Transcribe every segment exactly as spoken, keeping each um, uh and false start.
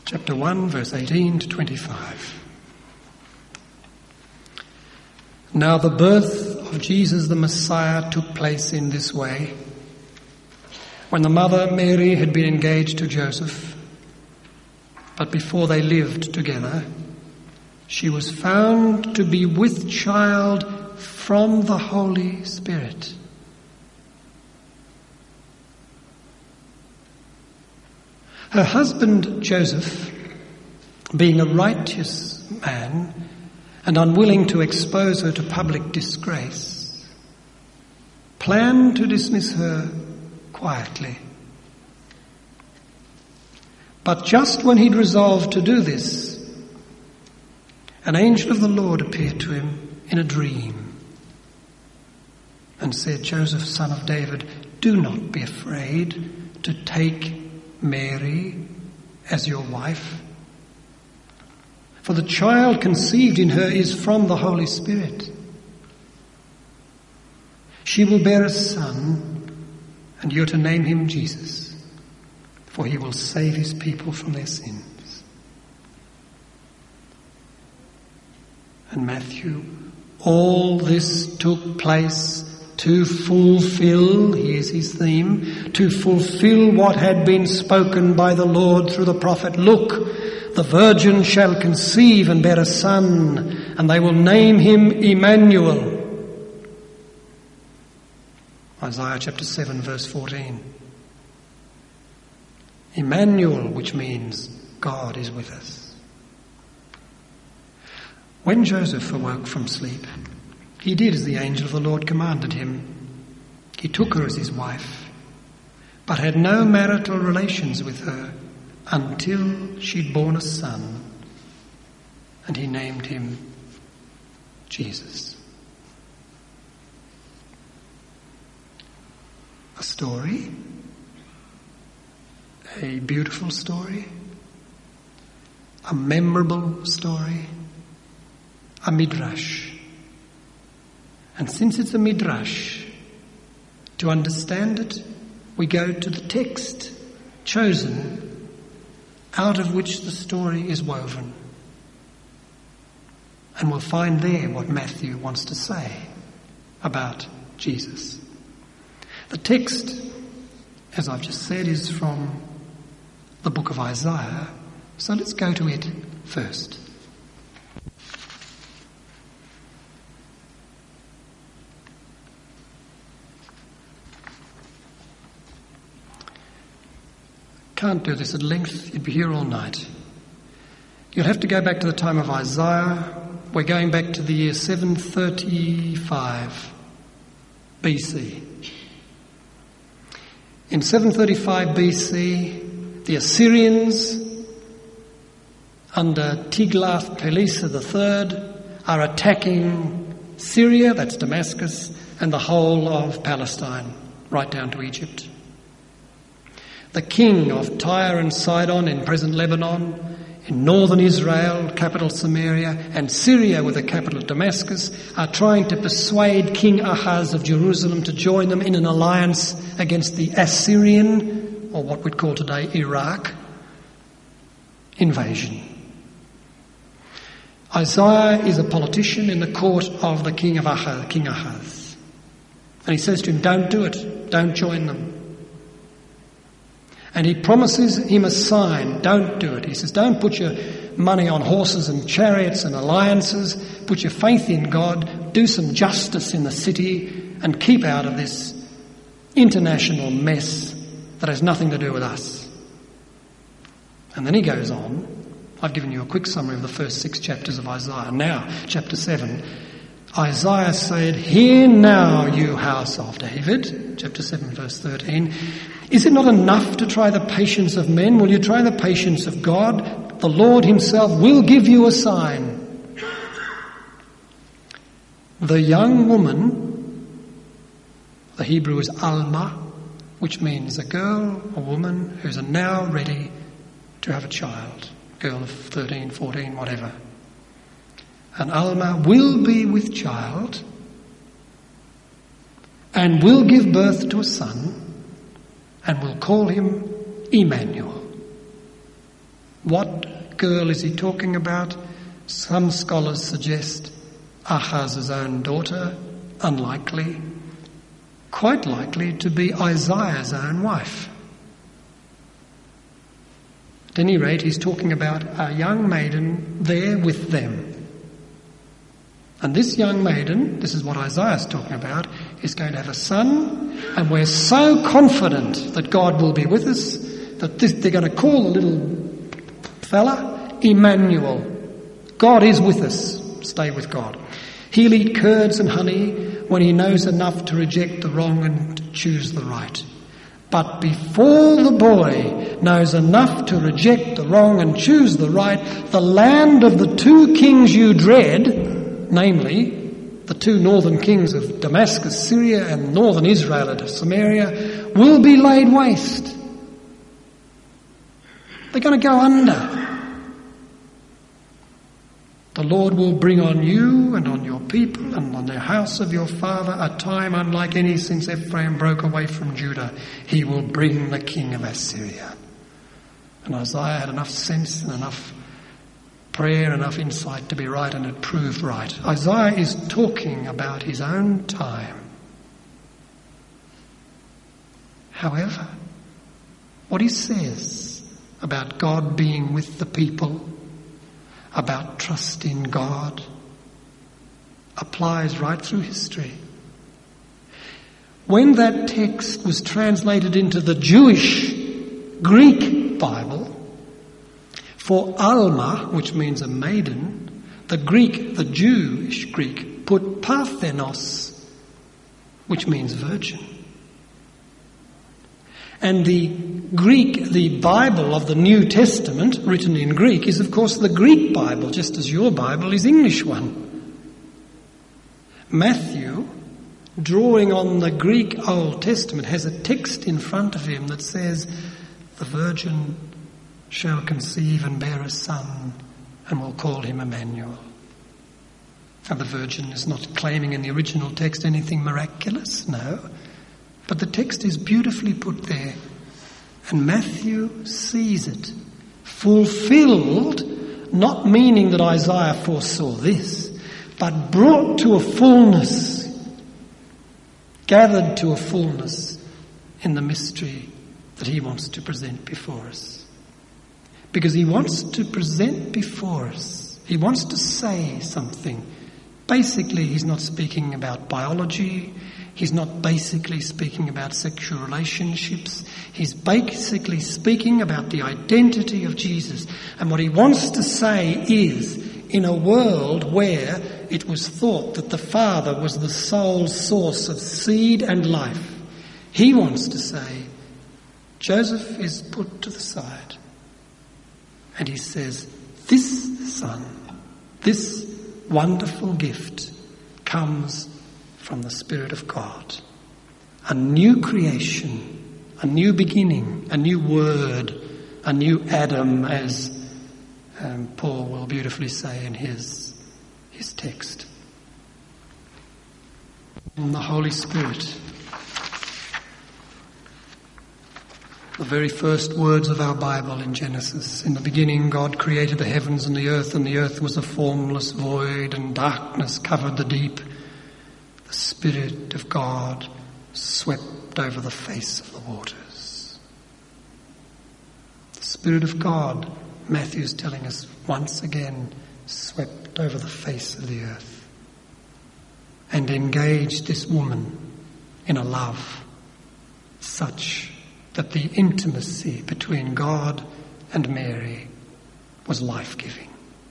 chapter one, verse eighteen to twenty-five. Now the birth of Jesus the Messiah took place in this way. When the mother Mary had been engaged to Joseph, but before they lived together, she was found to be with child from the Holy Spirit. Her husband Joseph, being a righteous man and unwilling to expose her to public disgrace, planned to dismiss her quietly. But just when he'd resolved to do this, an angel of the Lord appeared to him in a dream and said, "Joseph, son of David, do not be afraid to take Mary as your wife, for the child conceived in her is from the Holy Spirit. She will bear a son, and you're to name him Jesus, for he will save his people from their sins." And Matthew, all this took place to fulfill, here's his theme, to fulfill what had been spoken by the Lord through the prophet. "Look, the virgin shall conceive and bear a son, and they will name him Emmanuel." Isaiah chapter seven, verse fourteen. Emmanuel, which means God is with us. When Joseph awoke from sleep, he did as the angel of the Lord commanded him. He took her as his wife, but had no marital relations with her until she'd borne a son, and he named him Jesus. A story, a beautiful story, a memorable story, a midrash. And since it's a midrash, to understand it, we go to the text chosen out of which the story is woven. And we'll find there what Matthew wants to say about Jesus. The text, as I've just said, is from the book of Isaiah, so let's go to it first. Can't do this at length, you'd be here all night. You'll have to go back to the time of Isaiah. We're going back to the year seven thirty-five B C. In seven thirty-five B C, the Assyrians under Tiglath-Pileser the third are attacking Syria, that's Damascus, and the whole of Palestine, right down to Egypt. The king of Tyre and Sidon in present Lebanon, in northern Israel, capital Samaria, and Syria with the capital Damascus, are trying to persuade King Ahaz of Jerusalem to join them in an alliance against the Assyrian, or what we'd call today Iraq, invasion. Isaiah is a politician in the court of the king of Ahaz, King Ahaz. And he says to him, don't do it, don't join them. And he promises him a sign, don't do it. He says, don't put your money on horses and chariots and alliances, put your faith in God, do some justice in the city, and keep out of this international mess that has nothing to do with us. And then he goes on. I've given you a quick summary of the first six chapters of Isaiah. Now, chapter seven. Isaiah said, "Hear now, you house of David," chapter seven, verse thirteen, "is it not enough to try the patience of men? Will you try the patience of God? The Lord himself will give you a sign. The young woman," the Hebrew is Alma, which means a girl, a woman who's now ready to have a child, girl of thirteen, fourteen, whatever. And Alma will be with child and will give birth to a son and will call him Emmanuel. What girl is he talking about? Some scholars suggest Ahaz's own daughter, unlikely, quite likely to be Isaiah's own wife. At any rate, he's talking about a young maiden there with them. And this young maiden, this is what Isaiah's talking about, is going to have a son, and we're so confident that God will be with us that this, they're going to call the little fella Emmanuel. God is with us. Stay with God. He'll eat curds and honey when he knows enough to reject the wrong and to choose the right. But before the boy knows enough to reject the wrong and choose the right, the land of the two kings you dread, namely the two northern kings of Damascus, Syria, and northern Israel at Samaria, will be laid waste. They're going to go under. The Lord will bring on you and on your people and on the house of your father a time unlike any since Ephraim broke away from Judah. He will bring the king of Assyria. And Isaiah had enough sense and enough prayer, enough insight to be right, and it proved right. Isaiah is talking about his own time. However, what he says about God being with the people, about trust in God, applies right through history. When that text was translated into the Jewish Greek Bible, for Alma, which means a maiden, the Greek, the Jewish Greek, put Parthenos, which means virgin. And the Greek, the Bible of the New Testament, written in Greek, is of course the Greek Bible, just as your Bible is English one. Matthew, drawing on the Greek Old Testament, has a text in front of him that says, the virgin shall conceive and bear a son, and will call him Emmanuel. Now the virgin is not claiming in the original text anything miraculous, no. But the text is beautifully put there, and Matthew sees it fulfilled, not meaning that Isaiah foresaw this, but brought to a fullness, gathered to a fullness in the mystery that he wants to present before us. Because he wants to present before us, he wants to say something. Basically, he's not speaking about biology. He's not basically speaking about sexual relationships. He's basically speaking about the identity of Jesus. And what he wants to say is, in a world where it was thought that the Father was the sole source of seed and life, he wants to say, Joseph is put to the side. And he says, this son, this wonderful gift comes from the Spirit of God. A new creation, a new beginning, a new word, a new Adam, as um, Paul will beautifully say in his, his text. And the Holy Spirit, the very first words of our Bible in Genesis. In the beginning God created the heavens and the earth, and the earth was a formless void, and darkness covered the deep. The Spirit of God swept over the face of the waters. The Spirit of God, Matthew's telling us once again, swept over the face of the earth and engaged this woman in a love such that the intimacy between God and Mary was life-giving.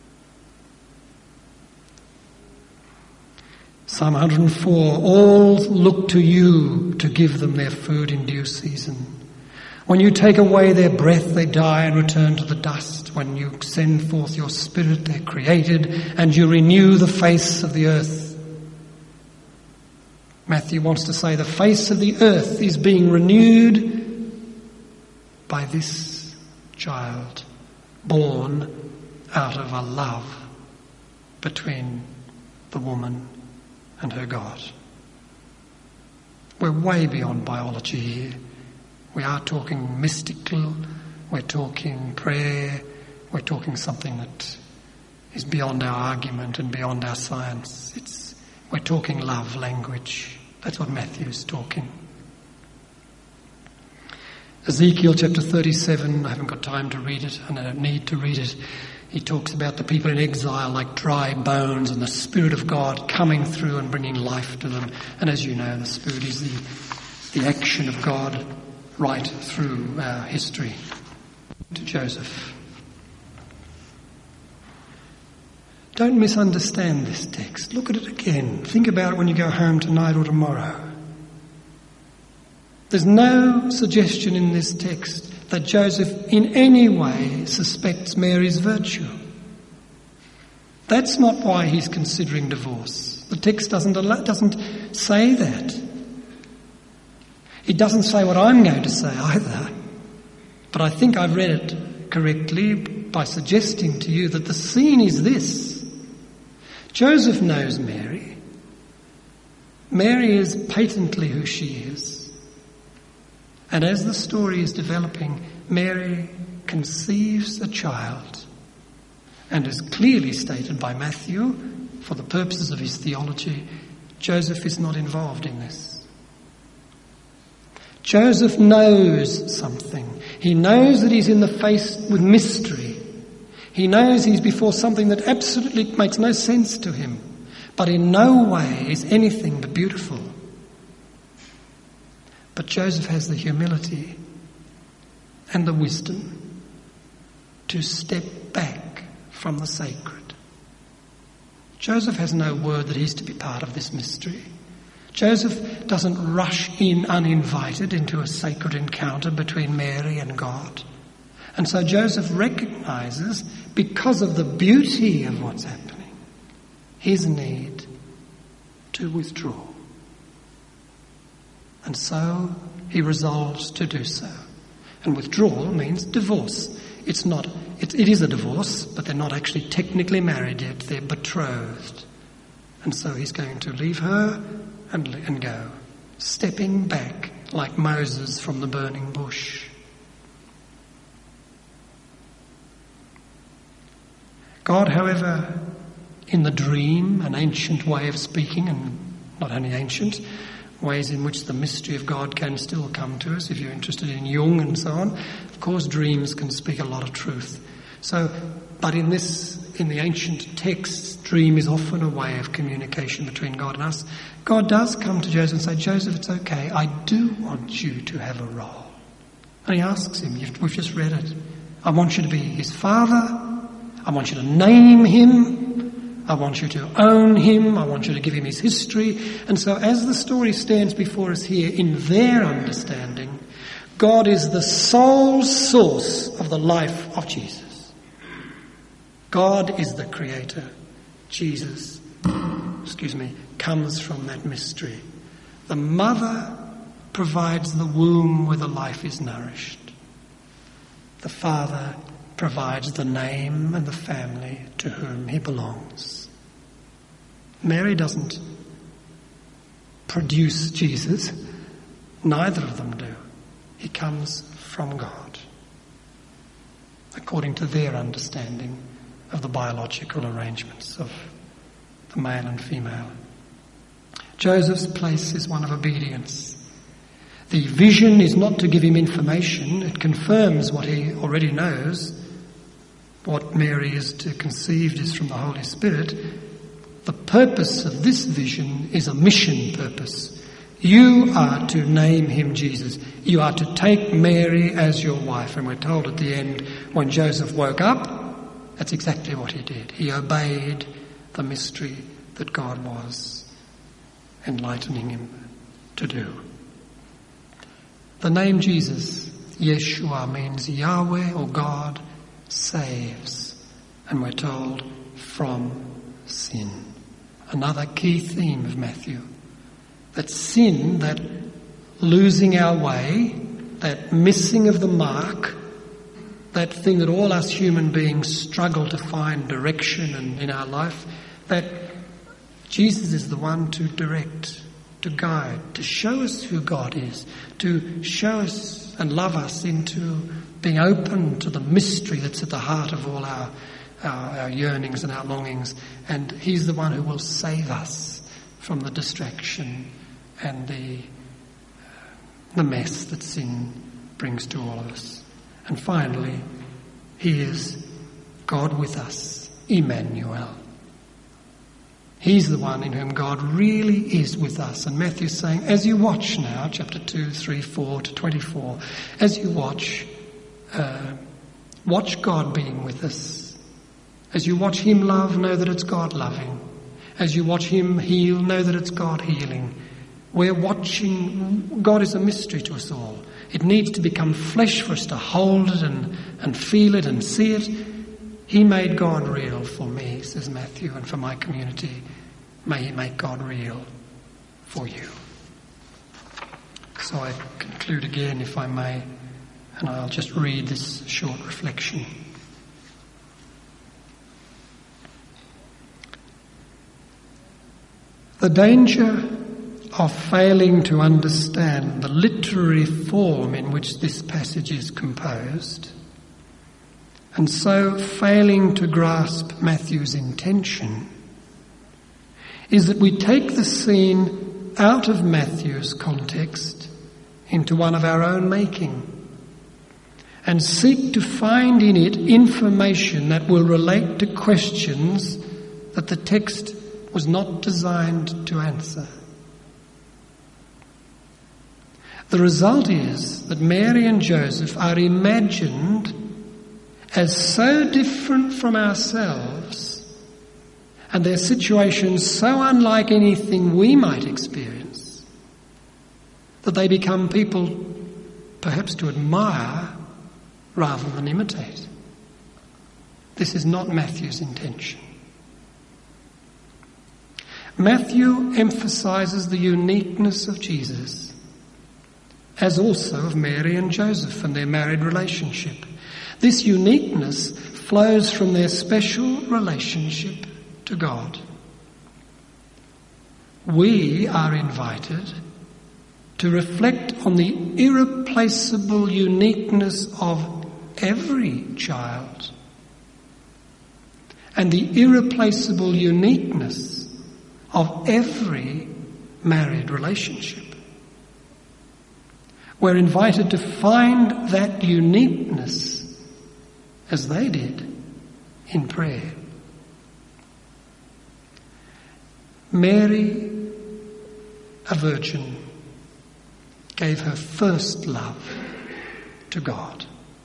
Psalm one hundred four, all look to you to give them their food in due season. When you take away their breath, they die and return to the dust. When you send forth your Spirit, they're created, and you renew the face of the earth. Matthew wants to say the face of the earth is being renewed by this child, born out of a love between the woman and her God. We're way beyond biology here. We are talking mystical, we're talking prayer, we're talking something that is beyond our argument and beyond our science. It's, we're talking love language. That's what Matthew's talking. Ezekiel chapter thirty-seven, I haven't got time to read it and I don't need to read it. He talks about the people in exile like dry bones and the Spirit of God coming through and bringing life to them. And as you know, the Spirit is the, the action of God right through our history. To Joseph. Don't misunderstand this text. Look at it again. Think about it when you go home tonight or tomorrow. There's no suggestion in this text that Joseph in any way suspects Mary's virtue. That's not why he's considering divorce. The text doesn't allow, doesn't say that. It doesn't say what I'm going to say either. But I think I've read it correctly by suggesting to you that the scene is this. Joseph knows Mary. Mary is patently who she is. And as the story is developing, Mary conceives a child. And as clearly stated by Matthew, for the purposes of his theology, Joseph is not involved in this. Joseph knows something. He knows that he's in the face with mystery. He knows he's before something that absolutely makes no sense to him, but in no way is anything but beautiful. But Joseph has the humility and the wisdom to step back from the sacred. Joseph has no word that he's to be part of this mystery. Joseph doesn't rush in uninvited into a sacred encounter between Mary and God. And so Joseph recognises, because of the beauty of what's happening, his need to withdraw. And so he resolves to do so. And withdrawal means divorce. It's not, it, it is a divorce, but they're not actually technically married yet. They're betrothed. And so he's going to leave her and, and go, stepping back like Moses from the burning bush. God, however, in the dream, an ancient way of speaking, and not only ancient, ways in which the mystery of God can still come to us, if you're interested in Jung and so on. Of course, dreams can speak a lot of truth. So, but in this, in the ancient texts, dream is often a way of communication between God and us. God does come to Joseph and say, Joseph, it's okay, I do want you to have a role. And he asks him, we've just read it, I want you to be his father, I want you to name him, I want you to own him. I want you to give him his history. And so as the story stands before us here, in their understanding, God is the sole source of the life of Jesus. God is the creator. Jesus, excuse me, comes from that mystery. The mother provides the womb where the life is nourished. The father provides the name and the family to whom he belongs. Mary doesn't produce Jesus. Neither of them do. He comes from God, according to their understanding of the biological arrangements of the male and female. Joseph's place is one of obedience. The vision is not to give him information. It confirms what he already knows. What Mary is to conceived is from the Holy Spirit. The purpose of this vision is a mission purpose. You are to name him Jesus. You are to take Mary as your wife. And we're told at the end, when Joseph woke up, that's exactly what he did. He obeyed the mystery that God was enlightening him to do. The name Jesus, Yeshua, means Yahweh or God saves. And we're told, from sin. Another key theme of Matthew. That sin, that losing our way, that missing of the mark, that thing that all us human beings struggle to find direction in, in our life, that Jesus is the one to direct, to guide, to show us who God is, to show us and love us into being open to the mystery that's at the heart of all our, our, our yearnings and our longings. And he's the one who will save us from the distraction and the, the mess that sin brings to all of us. And finally, he is God with us, Emmanuel. He's the one in whom God really is with us. And Matthew's saying, as you watch now, chapter two, three, four to twenty-four, as you watch, uh, watch God being with us. As you watch him love, know that it's God loving. As you watch him heal, know that it's God healing. We're watching, God is a mystery to us all. It needs to become flesh for us to hold it and, and feel it and see it. He made God real for me, says Matthew, and for my community. May he make God real for you. So I conclude again, if I may, and I'll just read this short reflection. The danger of failing to understand the literary form in which this passage is composed, and so failing to grasp Matthew's intention, is that we take the scene out of Matthew's context into one of our own making and seek to find in it information that will relate to questions that the text was not designed to answer. The result is that Mary and Joseph are imagined as so different from ourselves and their situations so unlike anything we might experience that they become people perhaps to admire rather than imitate. This is not Matthew's intention. Matthew emphasises the uniqueness of Jesus, as also of Mary and Joseph and their married relationship. This uniqueness flows from their special relationship to God. We are invited to reflect on the irreplaceable uniqueness of every child and the irreplaceable uniqueness of every married relationship. We're invited to find that uniqueness as they did in prayer. Mary, a virgin, gave her first love to God.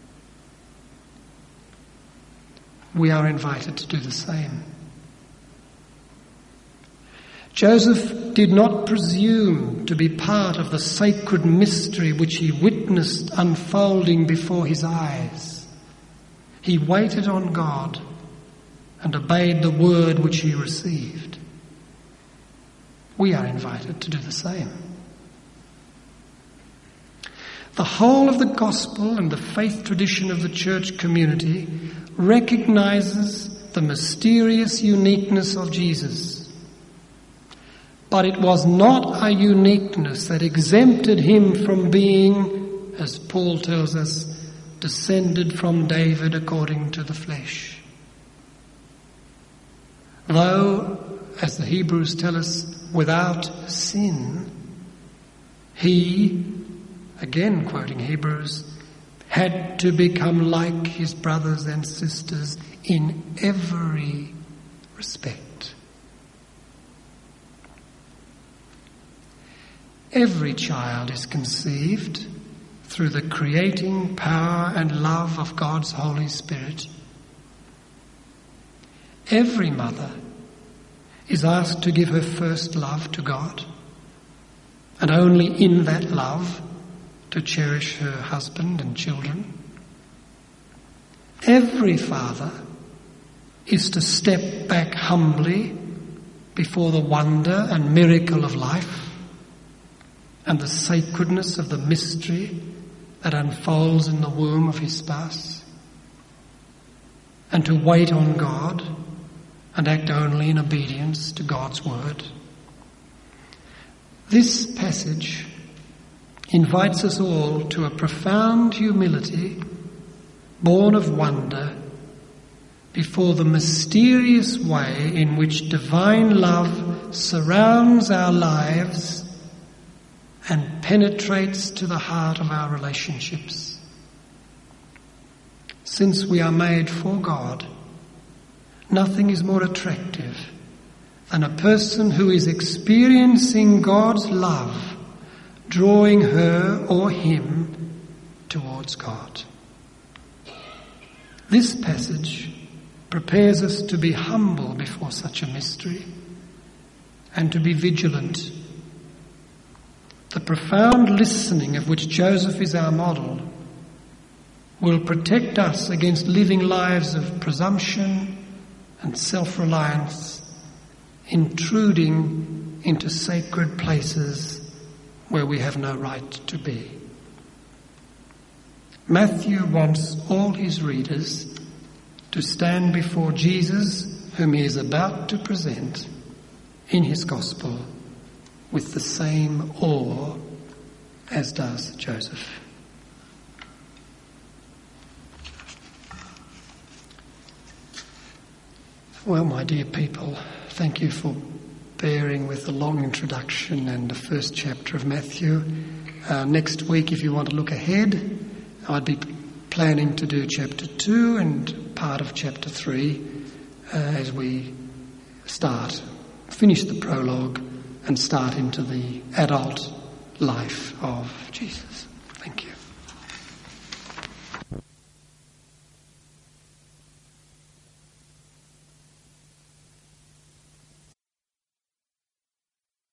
We are invited to do the same. Joseph did not presume to be part of the sacred mystery which he witnessed unfolding before his eyes. He waited on God and obeyed the word which he received. We are invited to do the same. The whole of the gospel and the faith tradition of the church community recognizes the mysterious uniqueness of Jesus. But it was not a uniqueness that exempted him from being, as Paul tells us, descended from David according to the flesh. Though, as the Hebrews tell us, without sin, he, again quoting Hebrews, had to become like his brothers and sisters in every respect. Every child is conceived through the creating power and love of God's Holy Spirit. Every mother is asked to give her first love to God, and only in that love to cherish her husband and children. Every father is to step back humbly before the wonder and miracle of life and the sacredness of the mystery that unfolds in the womb of his spouse, and to wait on God and act only in obedience to God's word. This passage invites us all to a profound humility born of wonder, before the mysterious way in which divine love surrounds our lives and penetrates to the heart of our relationships. Since we are made for God, nothing is more attractive than a person who is experiencing God's love, drawing her or him towards God. This passage prepares us to be humble before such a mystery and to be vigilant. The profound listening of which Joseph is our model will protect us against living lives of presumption and self-reliance, intruding into sacred places where we have no right to be. Matthew wants all his readers to stand before Jesus, whom he is about to present in his gospel, with the same awe as does Joseph. Well, my dear people, thank you for bearing with the long introduction and the first chapter of Matthew. Uh, next week, if you want to look ahead, I'd be planning to do chapter two and part of chapter three uh, as we start, finish the prologue and start into the adult life of Jesus.